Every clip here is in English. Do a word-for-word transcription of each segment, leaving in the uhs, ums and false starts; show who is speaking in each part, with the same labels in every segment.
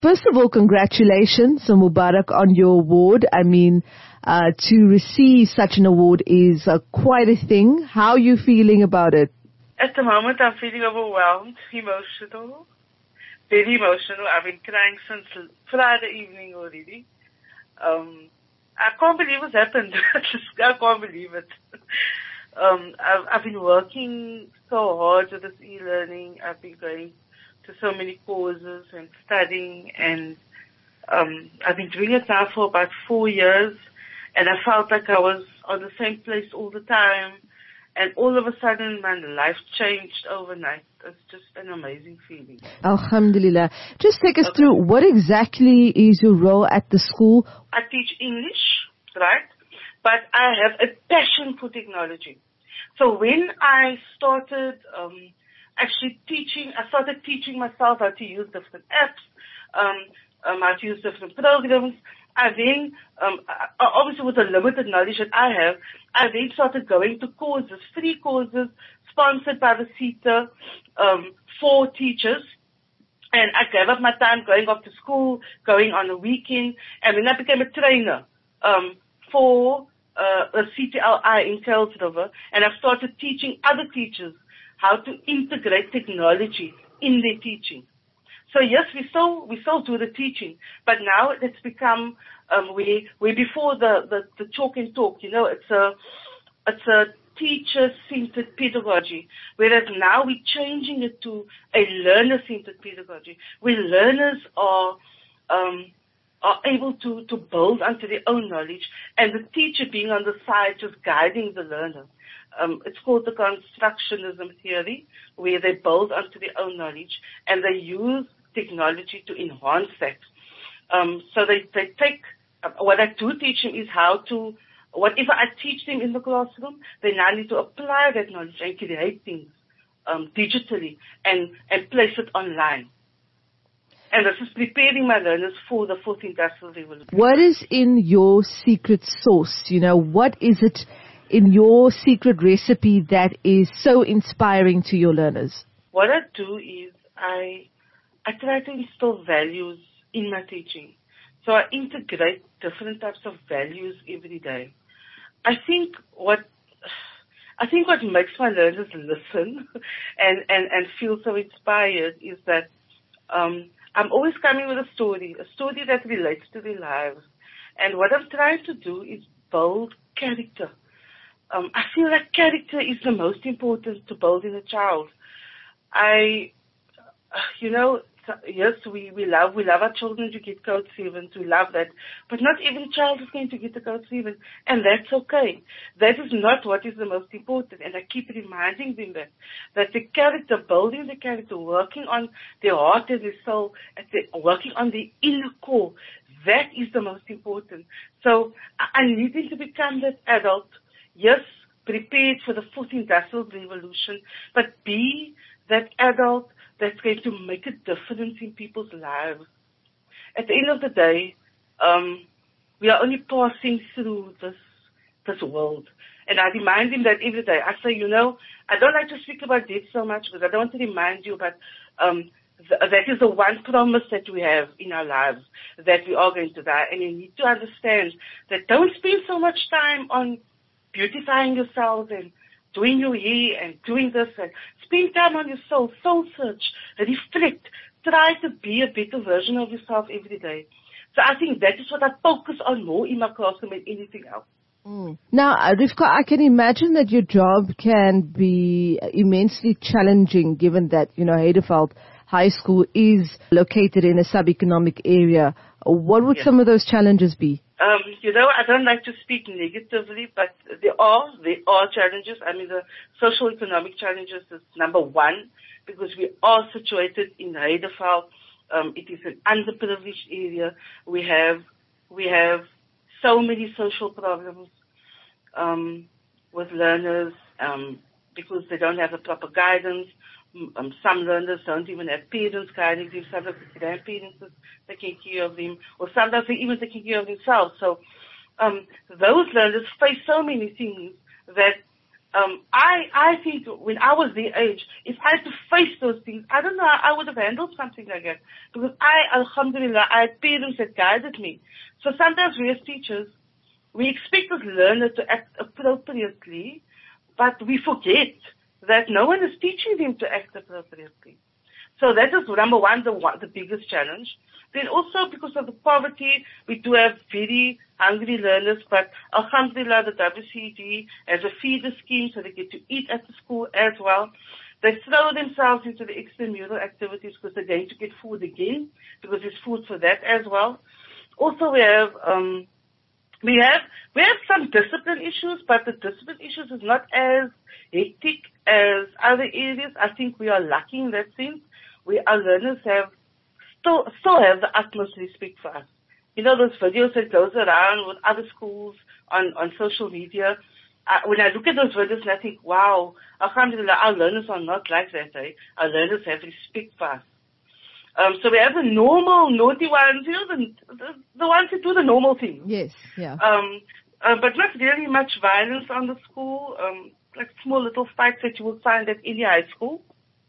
Speaker 1: First of all, congratulations, so Mubarak, on your award. I mean, uh, to receive such an award is uh, quite a thing. How are you feeling about it?
Speaker 2: At the moment, I'm feeling overwhelmed, emotional, very emotional. I've been crying since Friday evening already. Um, I can't believe what's happened. I can't believe it. Um, I've, I've been working so hard with this e-learning. I've been going to so many courses and studying, and um, I've been doing it now for about four years, and I felt like I was on the same place all the time, and all of a sudden my life changed overnight. It's just an amazing feeling.
Speaker 1: Alhamdulillah. Just take us okay. through, what exactly is your role at the school?
Speaker 2: I teach English, right? But I have a passion for technology. So when I started um, actually teaching, I started teaching myself how to use different apps, um, um, how to use different programs. I then, um, I, obviously with the limited knowledge that I have, I then started going to courses, free courses, sponsored by the CETA, um, for teachers. And I gave up my time going off to school, going on a weekend, and then I became a trainer um, for uh, a C T L I in Kuils River, and I've started teaching other teachers how to integrate technology in their teaching. So yes, we still we still do the teaching, but now it's become um, we we before the, the the talk and talk. You know, it's a it's a teacher-centered pedagogy, whereas now we're changing it to a learner-centered pedagogy, where learners are um, are able to to build onto their own knowledge, and the teacher being on the side just guiding the learner. Um, it's called the constructionism theory, where they build onto their own knowledge and they use technology to enhance that. Um, so they, they take, uh, what I do teach them is how to, whatever I teach them in the classroom, they now need to apply that knowledge and create things um, digitally and, and place it online. And this is preparing my learners for the fourth industrial revolution.
Speaker 1: What is in your secret sauce? You know, what is it in your secret recipe that is so inspiring to your learners?
Speaker 2: What I do is I I try to instill values in my teaching. So I integrate different types of values every day. I think what I think what makes my learners listen and, and, and feel so inspired is that um, I'm always coming with a story, a story that relates to their lives. And what I'm trying to do is build character. Um, I feel like character is the most important to build in a child. I, you know, yes, we, we love, we love our children to get code sevens. We love that. But not every child is going to get the code seven. And that's okay. That is not what is the most important. And I keep reminding them that, that the character, building the character, working on their heart and their soul, at the, working on the inner core, that is the most important. So I, I need them to become that adult. Yes, prepared for the fourth industrial revolution, but be that adult that's going to make a difference in people's lives. At the end of the day, um, we are only passing through this this world. And I remind him that every day. I say, you know, I don't like to speak about death so much because I don't want to remind you, but um, th- that is the one promise that we have in our lives, that we are going to die. And you need to understand that don't spend so much time on beautifying yourself and doing your hair and doing this, and spend time on your soul, soul search, reflect, try to be a better version of yourself every day. So I think that is what I focus on more in my classroom than anything else.
Speaker 1: Mm. Now, uh, Rivka, I can imagine that your job can be immensely challenging given that, you know, Heideveld High School is located in a sub-economic area. What would yes. some of those challenges be?
Speaker 2: Um, you know, I don't like to speak negatively, but there are, there are challenges. I mean, the social economic challenges is number one, because we are situated in Heideveld. Um, it is an underprivileged area. We have, we have so many social problems, um, with learners, um, because they don't have the proper guidance. Um, some learners don't even have parents guiding them. Sometimes the grandparents are taking care of them, or sometimes they even taking care of themselves. So um, those learners face so many things that Um, I, I think when I was their age, if I had to face those things, I don't know how I would have handled something like that. Because I, alhamdulillah, I had parents that guided me. So sometimes we as teachers, we expect the learner to act appropriately, but we forget that no one is teaching them to act appropriately. So that is number one, the, one, the biggest challenge. Then also because of the poverty, we do have very hungry learners, but alhamdulillah, the W C G has a feeder scheme so they get to eat at the school as well. They throw themselves into the extramural activities because they're going to get food again, because there's food for that as well. Also we have, um, we have, we have some discipline issues, but the discipline issues is not as hectic as other areas. I think we are lucky in that sense. We, our learners have still, still have the utmost respect for us. You know, those videos that goes around with other schools on, on social media. Uh, when I look at those videos and I think, wow, alhamdulillah, our learners are not like that, eh? Our learners have respect for us. Um, so we have the normal naughty ones, you know, the, the, the ones who do the normal thing.
Speaker 1: Yes, yeah.
Speaker 2: Um, uh, but not really much violence on the school, um, like small little fights that you would find at any high school.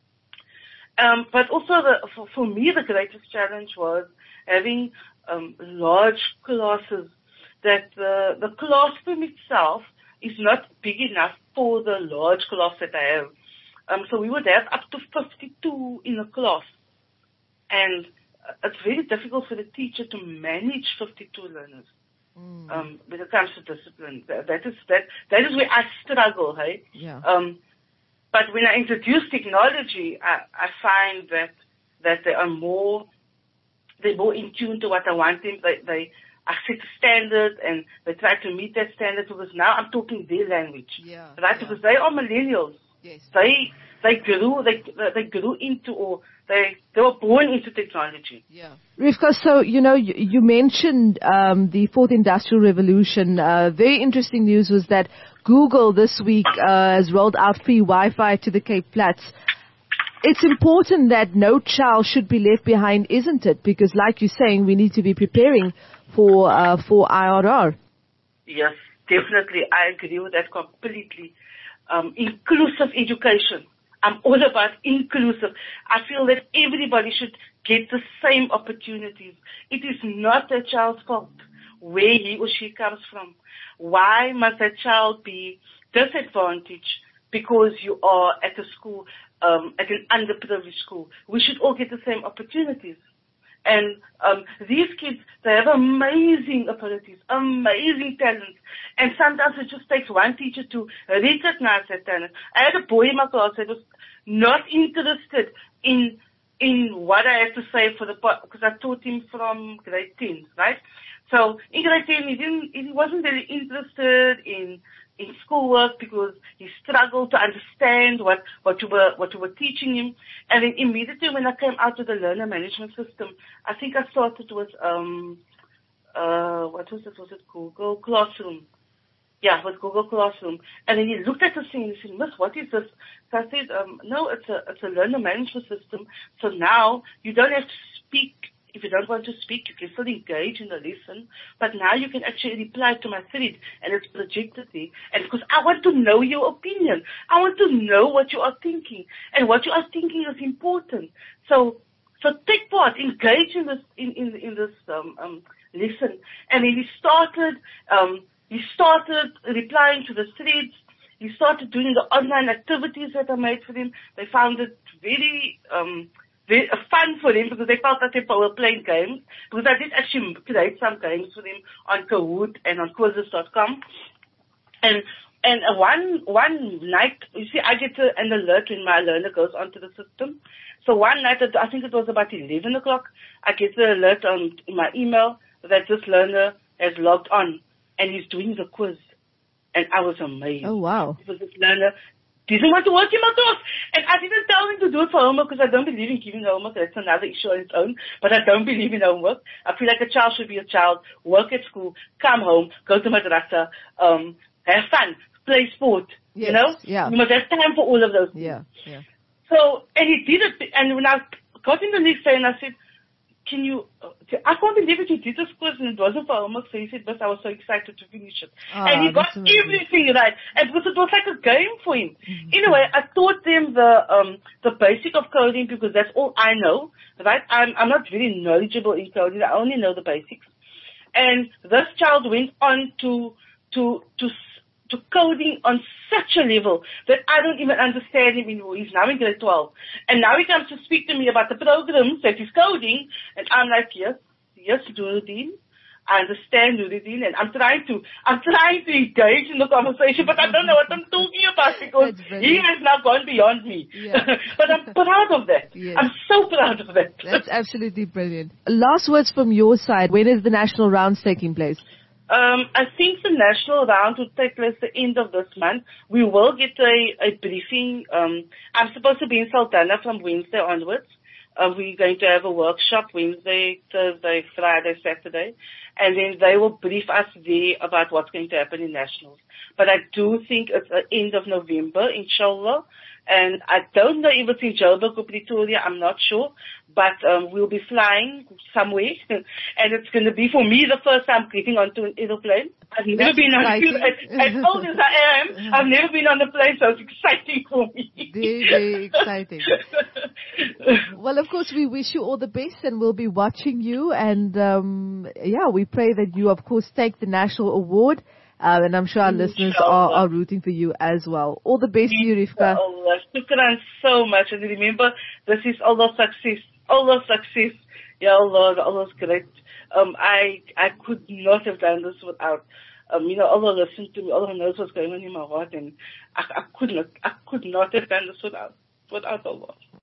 Speaker 2: Um, but also the, for, for me, the greatest challenge was having um, large classes that the, the classroom itself is not big enough for the large class that I have. Um, so we would have up to fifty-two in a class. And it's very difficult for the teacher to manage fifty-two learners. Mm. Um, when it comes to discipline. That, that is, that, that is where I struggle, hey?
Speaker 1: Yeah.
Speaker 2: Um, But when I introduce technology, I, I find that that they are more they're more in tune to what I want them. They they I set a standard and they try to meet that standard because now I'm talking their language,
Speaker 1: yeah,
Speaker 2: right?
Speaker 1: Yeah.
Speaker 2: Because they are millennials.
Speaker 1: Yes.
Speaker 2: They they grew they they grew into or they they were born into technology.
Speaker 1: Yeah. Rivka, so you know you, you mentioned um, the fourth industrial revolution. Uh, very interesting news was that Google this week uh, has rolled out free Wi-Fi to the Cape Flats. It's important that no child should be left behind, isn't it? Because like you're saying, we need to be preparing for uh, for I R R.
Speaker 2: Yes, definitely. I agree with that completely. Um, inclusive education. I'm all about inclusive. I feel that everybody should get the same opportunities. It is not a child's fault where he or she comes from. Why must a child be disadvantaged because you are at a school, um, at an underprivileged school? We should all get the same opportunities. And um, these kids, they have amazing abilities, amazing talents. And sometimes it just takes one teacher to recognize that talent. I had a boy in my class that was not interested in in what I had to say for the because I taught him from grade ten, right? So in grade ten, he didn't, he wasn't very interested in in schoolwork because he struggled to understand what what you were what you were teaching him. And then immediately when I came out of the learner management system, I think I started with um uh what was it? Was it Google Classroom? Yeah, with Google Classroom. And then he looked at the thing and he said, "Miss, what is this?" So I said, um, "No, it's a it's a learner management system. So now you don't have to speak." If you don't want to speak, you can still engage in the lesson, but now you can actually reply to my thread and it's projected there. And because I want to know your opinion, I want to know what you are thinking, and what you are thinking is important. So, so take part, engage in this in in, in this um, um, lesson. And then he started um, he started replying to the threads. He started doing the online activities that I made for him. They found it very um, Very fun for him because they felt that they were playing games. Because I did actually create some games for him on Kahoot and on quizzes dot com. And and uh, one one night, you see, I get a, an alert when my learner goes onto the system. So one night, I think it was about eleven o'clock, I get the alert on in my email that this learner has logged on and he's doing the quiz. And I was amazed.
Speaker 1: Oh, wow.
Speaker 2: Because this learner didn't want to work in my class. And I didn't tell him to do it for homework because I don't believe in giving homework. That's another issue on its own. But I don't believe in homework. I feel like a child should be a child, work at school, come home, go to madrasa, um, have fun, play sport.
Speaker 1: Yes,
Speaker 2: you know?
Speaker 1: Yeah.
Speaker 2: You must have time for all of those things.
Speaker 1: Yeah, yeah.
Speaker 2: So, and he did it. And when I got in the next day and I said, can you, uh, I can't believe it, you did this quiz and it wasn't for homework, so he said, but I was so excited to finish it.
Speaker 1: Oh,
Speaker 2: and he got everything right. And because it was like a game for him. Mm-hmm. Anyway, I taught them the, um, the basic of coding because that's all I know, right? I'm, I'm not very knowledgeable in coding. I only know the basics. And this child went on to, to, to, to coding on such a level that I don't even understand him anymore. He's now in grade twelve. And now he comes to speak to me about the programs that he's coding, and I'm like, yes, yes, Nuruddin. I understand Nuruddin, and I'm trying to, I'm trying to engage in the conversation, but I don't know what I'm talking about because he has now gone beyond me. Yeah. But I'm proud of that. Yes. I'm so proud of that.
Speaker 1: That's absolutely brilliant. Last words from your side. When is the national rounds taking place?
Speaker 2: Um, I think the national round will take place the end of this month. We will get a, a briefing. Um, I'm supposed to be in Saldanha from Wednesday onwards. Uh, we're going to have a workshop Wednesday, Thursday, Friday, Saturday, and then they will brief us there about what's going to happen in nationals. But I do think it's the end of November, inshallah. And I don't know if it's in Joburg or Pretoria, I'm not sure. But um, we'll be flying somewhere. And it's going to be, for me, the first time getting onto an aeroplane. I've never That's been exciting. on a as, as old as I am, I've never been on a plane, so it's exciting for me.
Speaker 1: Very, very exciting. Well, of course, we wish you all the best, and we'll be watching you. And, um, yeah, we pray that you, of course, take the national award. Uh, and I'm sure our listeners are, are rooting for you as well. All the best to you, Rivka.
Speaker 2: Allah. Shukran so much. And remember, this is Allah's success. Allah's success. Ya Allah, Allah's great. Um, I, I could not have done this without, um, you know, Allah listened to me. Allah knows what's going on in my heart. And I, I could not, I could not have done this without, without Allah.